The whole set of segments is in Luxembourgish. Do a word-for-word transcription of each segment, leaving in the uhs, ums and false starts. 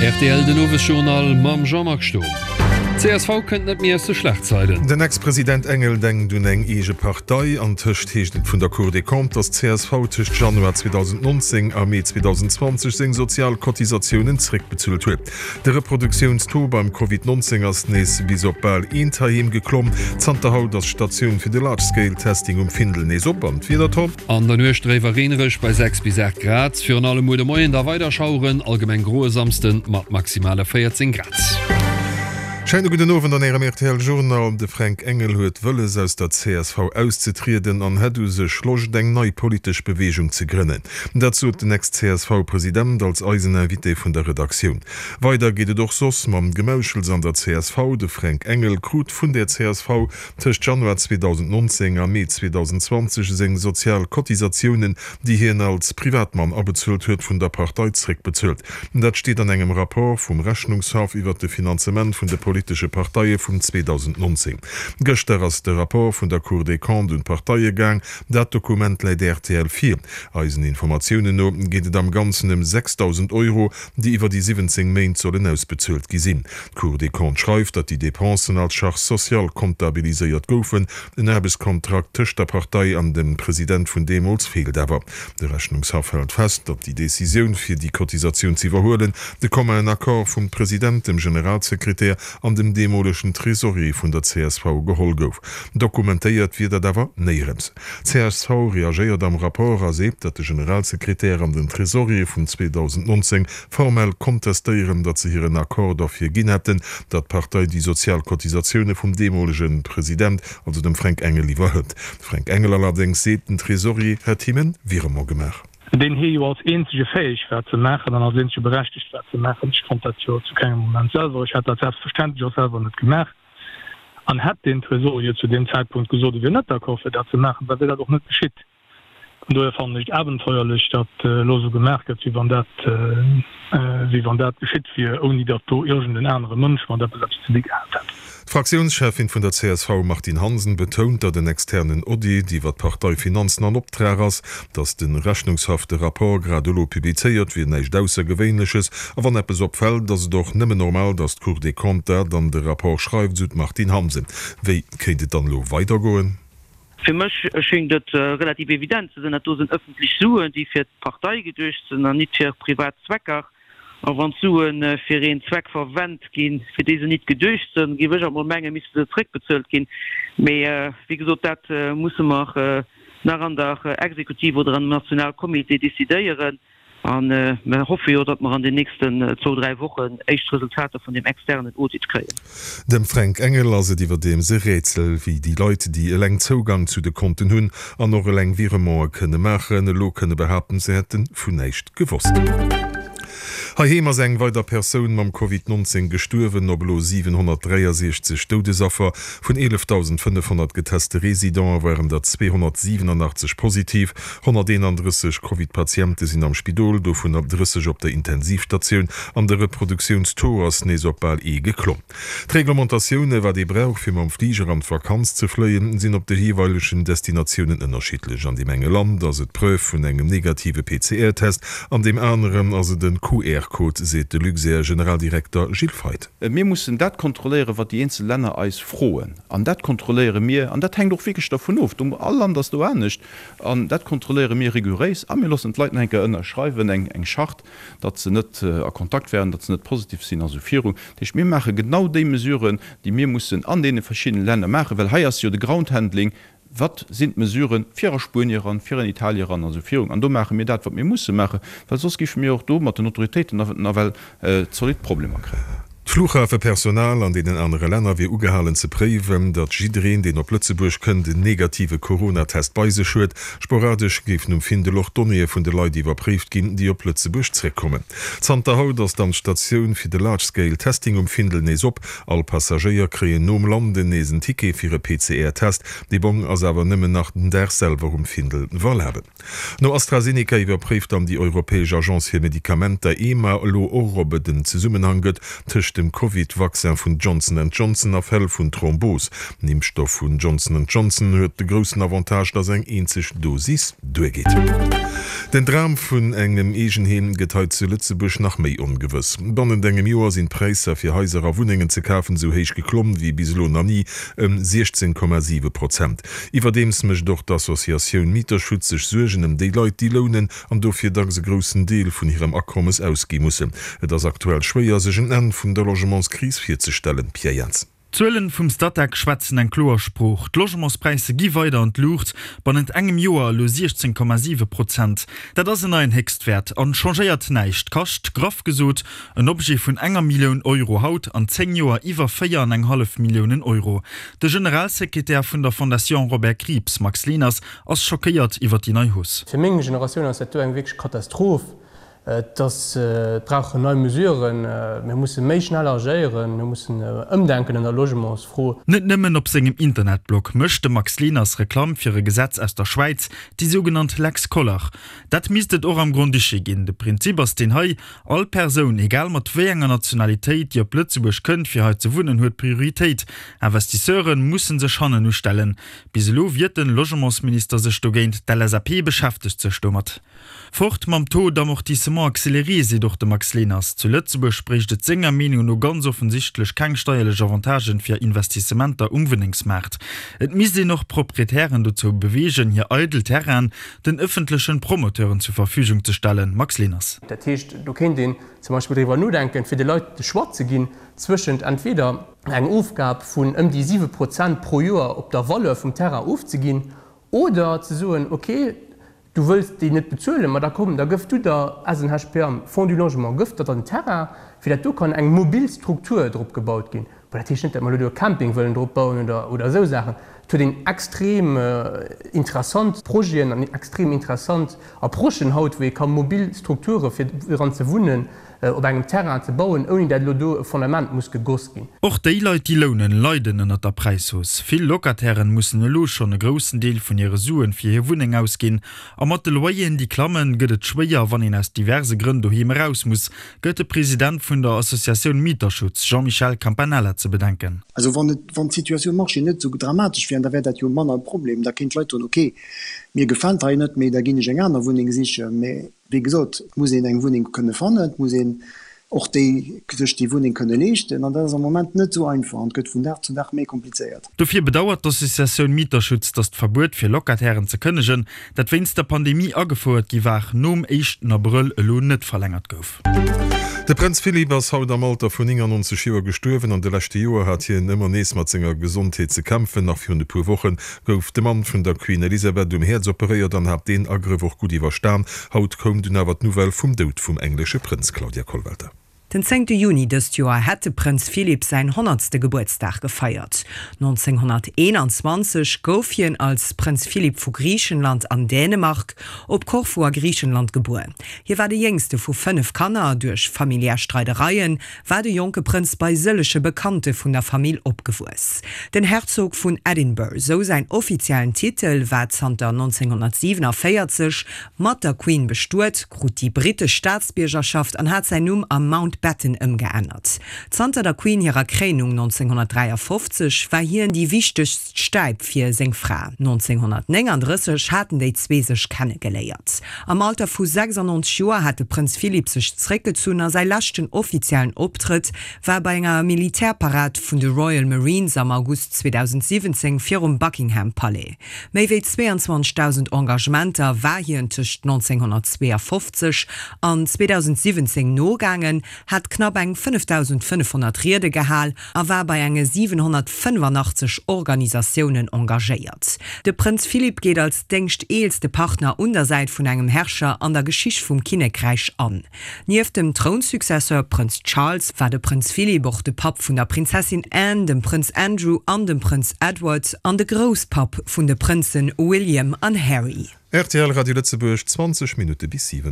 R T L den Novejournal mam Jean-Marc Sto. C S V kënnt net mir ze schlecht zeiden. Den Ex-Präsident Engel denkt du eng ege Partei an Tcht hecht vun der Cour des Comptes, dass C S V tcht Januar zweitausendneunzehn a Mai zweitausendzwanzig seng Sozialkotisationen zrick bezüllt huet. De Reproduktionstour beim Covid neunzehn ass nees bis op ball Interheim geklomm, Zter haut dat Station fir de Large-Scale-Testing um Findel nees opband wieder top. An der Nuerstreverrech bei sechs bis acht Grad fir an alle Mode Moien der weiterschauren allgemeng groesamsten mat maximale vierzehn Grad. Scheine gute Nowen an Ä R T L Journal de Frank Engel huet wëlles aus der C S V auszutriden an het du se schloch deng nei polisch Bewegung ze grinnnen. Dazu den nächst C S V-Präsident als Eisenervité vun der Redaktion. Weiter geht doch sos mam Gemauschels an der C S V de Frank Engel krut vun der C S V tcht Januar zweitausendneunzehn a Mai zweitausendzwanzig seng Sozialkotisationen, die hien als Privatmann abezöllt huet vun der Parteizrick bezöllt. Dat steht an engem rapport vum Rechnungshof iwwer de Finanzement vun der politische Partei vum zweitausendneunzehn. Gëster ass de rapport vun der Cour des Comptes und Parteiiegang, dat Dokument leiit R T L vier. Eisen Informationen no geht am ganzen um sechstausend Euro, die iwwer die siebzehn Main sollen ausbezöllt gesinn. Cour des Comptes schreibt, dat die Depensen als Schach sozial kontabiliséiert goufen, den Erbeskontrakt tcht der Partei an dem Präsident vun Demols fehlt awer. Der Rechnungshof hält fest, dat die Decision fir die Kotisation zu verholen, de komme en Akkor vum Präsident, dem Generalsekretär an dem demolischen Tresorie vun der C S V gehol gouf. Dokumentéiert wie der dawer neerems. C S V reagiert am rapport ersebt, dat de Generalsekretär an den Tresorie vun zweitausendneunzehn formell kontestieren, dat ze hireieren Akkor dafir ginn hätten, dat Partei die Sozialkotisationune vum demolischen Präsident, also dem Frank Engel liewer huet. Frank Engel allerdings se den Tresorie Herr Thiemen wie gemach. Den hier als einzige fähig zu machen, dann als einzige berechtigt zu machen. Ich konnte das zu keinem Moment selber. Ich hatte das selbstverständlich auch selber nicht gemacht. Und hat den Tresor zu dem Zeitpunkt gesagt, wir nicht d'accord für das zu machen, weil das doch nicht geschieht. Und daher fand ich abenteuerlich, dass äh, Lose gemerkt hat, wie man das, äh, wie man das geschieht, wie ohne dass da irgendein anderer Mensch, man das zu dir gehabt hat. Fraktionschefin von der C S V Martin Hansen betont, dat den externen Odi, die wat Parteifinanzen an optragers, dass den rechnungshafte rapport gradlo publizeiert wie neich daussergewwenliches, aber wann es opfällt, dass doch nimme normal das Cour des Comptes dann der rapport schreibt, süd Martin Hansen. Wie könnte dann lo weitergoen? Für mich erschien das äh, relativ evident, sind sind öffentlich Suen, die für die Partei gedurcht sind, und nicht für Privatzwecker. Aber wenn Suen äh, für ihren Zweck verwendet gehen, für diese nicht gedurcht sind, gibt es auch eine Menge, müssen sie zurückbezahlt gehen. Aber äh, wie gesagt, das äh, muss man auch äh, nach an der äh, Exekutive oder am Nationalkomitee dezidieren. Und äh, wir hoffen ja, dass wir an den nächsten äh, zwei, drei Wochen echt Resultate von dem externen Audit kriegen. Dem Frank Engel also die dem se Rätsel, wie die Leute, die leng Zugang zu den Konten hun, an noch leng Virement können machen, lo können behaupten, sie hätten von nicht gewusst. Hahemer seng weiter Personen am Covid neunzehn gestorben, oblo siebenhundertdreiundsechzig Todesopfer von elftausendfünfhundert getestete Residenten waren der zweihundertsiebenundachtzig positiv, hunderteinunddreißig Covid-Patienten sind am Spidol, davon ab dreißig auf der Intensivstation, an der Reproduktionstor aus Nesopal e geklomm. Die Reglementationen war die Brauch für am Flieger an Vakanz zu fliehen, sind auf der jeweiligen Destinationen unterschiedlich. An dem Menge Land, also die Prüf von einem negative P C R-Test, an dem anderen also den Q R-Code, se de Luxer Generaldirektor Gilles Veit. Wir müssen dat kontrollieren, wat die einzelnen Länder als frohen. An dat kontrollieren mir, an dat hängt doch wirklich davon auf, um alle anders du nicht. An dat kontrollieren mir rigorös, an mir lassen die Leute enke ënner schreiben, eng eng Schacht, dat ze net äh, Kontakt werden, dat ze net positiv sind als Führung. Ich mir mache genau die Mesuren, die wir müssen an den verschiedenen Ländern machen, weil hier ist ja de Groundhandling. Was sind Mesuren für Spanier, für Italier, also Führung? Und da machen wir das, was wir müssen machen, weil sonst gibt es mir auch da mit den Autoritäten weil äh, solid Probleme kriegen. Flughafenpersonal an denen andere Länder wie ugehalen ze prewen, dat Jidreen den op Plötzeburg können den negative Corona-Test beise schut, sporadisch gif um Findeloch Donnie vun de Leute die überprüft gin, die op Plötzeburg zurückkommen. Zter haut dass dann Station fir de Large-Scale-Testing um Findel nees op, all Passagier kreen nom Lande nesen Tike fir P C R-Test, die bon as awer nimmen nach den der selber um Findel wall haben. No AstraZeneca überprüft an die Europäische Agenz für Medikamente E M A lo Eurobe den ze summen hanget, tisch dem dem COVID-Vaccin vun Johnson and Johnson auf Hell vun Thrombos. Nimmstoff vun Johnson and Johnson huet de großen Avantage, dass eng enzig Dosis durchgeht. Den Dram vun engem egen hin geteilt zu Lützebusch nach méi ungewwiss. Dann engem Joer sind Preise fir Häuserer Wuningen ze kaufen so heich geklommen wie bislo na nie um sechzehn Komma sieben Prozent. Iwerdems mech doch d'Assoziatioun Mieterschutz sech sugenem déi Leiit die Lohnen an dofir da se grossen Deel vun ihrem Akkommes ausgi mussssen. Et ass aktuell schwéier segen en vun der Logementskris fir ze stellen Pierre Jens. Zölen vum Stadtag schwatzen en Klorspruch. Logementspreise gi weiter und lucht, ban ent engem Joer lo sechzehn Komma sieben Prozent. Dat ass en ein Hextwert an changeiert neicht kascht graf gesot, en Obje vun enger Millioun Euro haut an zehn Joer iwwer vier Komma fünf Millionen Euro. De Generalsekretär vun der Fondation Robert Krebs, Max Linas, ass schockiert iwwer die Neuhus. Für menge Generation ass eng wirklich Katastroph. Das äh, brauchen neue mesureuren äh, wir müssen méi schnell agieren, wir müssen ëmdenken äh, in der Logements froh. Net nimmen op segem Internetblog möchte Max Linas Reklam fir Gesetz aus der Schweiz, die sogenannte Lex Kollach. Dat miset auch am Grundsche gin. De Prinzip aus den Hai all Person egal mat wé enger Nationalität die Plötzebusch könnt fir heute zu wohnen huet Priorität. Investisseuren mussssen se schonne nu stellen. Biselo wird den Logementsminister sech stogent der L S A P beschäftigt zerstummert. Fort mam Tod Amortissement accelerie se durch de Max Linas. Zu Lützeburg spricht de Singer Meinung no ganz offensichtlich kein steuerliche Avantagen fir Investissementer umwinningsmarkt. Et mis se noch Proprietären dazu bewegen, hier Eidel Terran den öffentlichen Promoteuren zur Verfügung zu stellen. Max Linas. Der Tisch, du kennt den zum Beispiel darüber nur denken, für die Leute schwarze gehen zwischen entweder eng Aufgabe von um die sieben Prozent pro Jahr op der Wolle vom Terra aufzugehen oder zu suchen, okay, du willst die net bezölen, da kommen da gift du da as H P M Fond du Logement gift dat an Terra, fir du kann eng Mobilstruktur drop gebaut gin. net Camping wollen Dr bauen oder, oder so Sachen. Zu den extrem äh, interessant Projekten an extrem interessant Approchen haut wie kann Mobilstrukture fir ze wunnen äh, oder engem Terra ze bauen, ohne dat Lodo Fundament muss gegoss gin. Och de Leute die Lohnen leiden an der Preishus. Viel Lokatieren mussssen lo schon e großen Deel von ihre Suen fir hier Wuning ausgehen. Am mat de Loien die Klammen gëtt schwéier, wann en aus diverse Gründe hi raus muss, gëtt der Präsident vun der Assoziation Mieterschutz Jean-Michel Campanella zu bedenken. Also wann wann Situation mach net so dramatisch wie da wär dat jo Mann ein Problem, da kind Leute okay mir gefallen net méi da gin eng an der Wuning sich wie gesot muss eng Wuning könne fannen, muss och die die Wuning könne lechten an dat moment net so einfach und gëtt vun der zu nach méi kompliziert. Dofir bedauert dass Session Mieterschutz das Verbot fir Lokatherren ze kënnegen, dat wenns der Pandemie agefuert gi war nom echten April lo net verlängert gouf. Der Prinz Philipp aus haut am Alter vun neunundneunzig Joer gestorwen an de lechte Joer hat hier immer nees mat zinger Gesundheit ze kämpfen nach vier pu Wochen gouf de Mann vun der Queen Elisabeth um Herz operiert, dann hat den Agriwoch gut iwwerstan. Haut kom du nawer Novel vum Dout vum englische Prinz Claudia Kollwalter. Den zehnten Juni des Jahr hätte Prinz Philipp sein hundertsten Geburtstag gefeiert. neunzehnhunderteinundzwanzig gouf hien als Prinz Philipp vu Griechenland an Dänemark op Korfu Griechenland geboren. Hier war de jüngste vu fünf Kanner durch Familiärstreitereien, war de junge Prinz bei sëllesche Bekannte vun der Familie opgewus. Den Herzog von Edinburgh, so sein offiziellen Titel war Zanter neunzehnhundertsiebenundvierzig mat der Queen bestuert, grut die britische Staatsbürgerschaft an hat sein Numm am Mount Batten ëmgeändert. Zanter der Queen ihrer Krönung neunzehnhundertdreiundfünfzig war hier die wichtigst Steib fir seng Fra. neunzehnhundertneununddreißig hatten déi zwee sech kennengeleiert. Am Alter vu sechsundneunzig Joer hatte Prinz Philipp sech zréckgezuner sei lachten offiziellen Optritt war bei enger Militärparat vun de Royal Marines am August zweitausendsiebzehn fir um Buckingham Palais. Méi wéi zweiundzwanzigtausend Engagementer war hier tcht neunzehnhundertzweiundfünfzig an zweitausendsiebzehn nogangen, hat knapp eng fünftausendfünfhundert Riede gehall, a war bei enge siebenhundertfünfundachtzig Organisationen engagiert. De Prinz Philipp geht als denkst eelste Partner unterseit vun engem Herrscher an der Geschicht vum Kinekreich an. Nief dem Thronsuccessor Prinz Charles war de Prinz Philipp och de Pap vun der Prinzessin Anne, dem Prinz Andrew an dem Prinz Edward an de Großpap vun de Prinzen William an Harry. R T L Radio Lützeburg zwanzig Minuten bis sieben.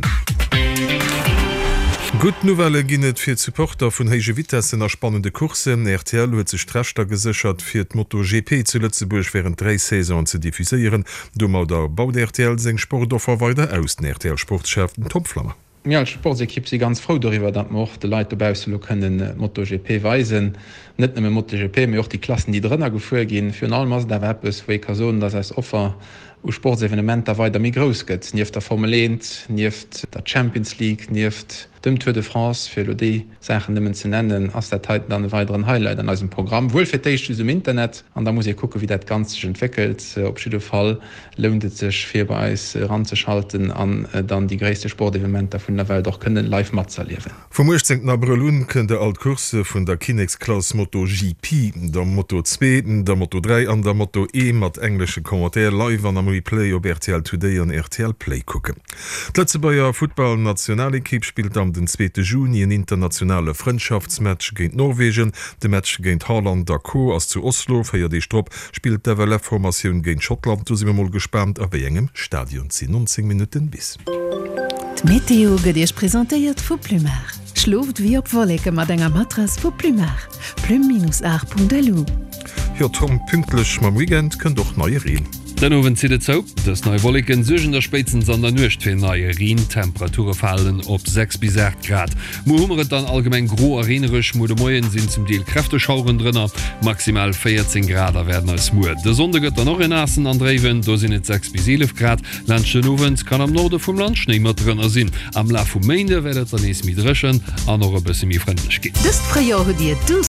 Gut Novelle ginnet fir Supporter vun Heige Witessen er spannende Kursen. R T L huet ze Strächter gesichert fir d MotoGP zu Lützeburg während drei Saison ze diffuséieren. Dummer der Bau der R T L seng Sportdorfer weiter aus den R T L Sportschäften Topflammer. mir als Sportsekipp sie ganz froh darüber, dat mocht de Leiterbau können äh, MotoGP weisen, net MotoGP mir auch die Klassen, die drinnner gefu gehen für allem der Web ist wo Person das als Offer Sportsevenement da weiter mir groß gëtt, nieft der Formel eins, nieft der Champions League, nieft dem Tour de France fir die Sachen nimmen ze nennen ass der Zeit dann weiteren Highlight an als Programm wohl firich im Internet an da muss ich gucken wie dat ganz sich entwickelt op Fall lohnt sech fir bei ranzuschalten an äh, dann die gräste Sportevenementer vun der Welt doch können live mat zerliewen. Vom April können der Altkurse vun der Kinexklasse Moto G P, der Moto zwei, der Moto drei an der Moto E mat englische Kommentaire live an am Replay op R T L Today an R T L Play gucken. Plätze beier Football Nationalkipp spielt am den zweite Juni en internationale Freundschaftsmatch géint Norwegen, de Match géint Harland Dako ass zu Oslo firier de Stopp spielt der Welleformatioun géint Schottland du simmer moll gespannt awer engem Stadion zehn neunzig Minuten bis. Meteo gët Dich präsentéiert vu Plumar. Schluft wie op Wollecke mat enger Matras vu Plumar. Plum acht Punkt lu. Ja Tom pünklech ma Wigent kën doch neue Reen. Denwen si zo, dats neue Wolken sugen der Spezen sonder nucht fir neue Rhintemperature fallen op sechs bis acht Grad. Mohumeret dann allgemeng gro erinnerech Mo de Moien sinn zum Deel Kräfteschauren drinnner, maximal vierzehn Grad werden als Mu. De Sonde gëtt noch in Assen anrewen, do sinn net sechs bis elf Grad. Landschenowens kann am Norde vum Land Schneemer drinnner sinn. Am La vu Meinde werdet dann nees mit dreschen an noch bisse mi freundlich geht. Dst Dir du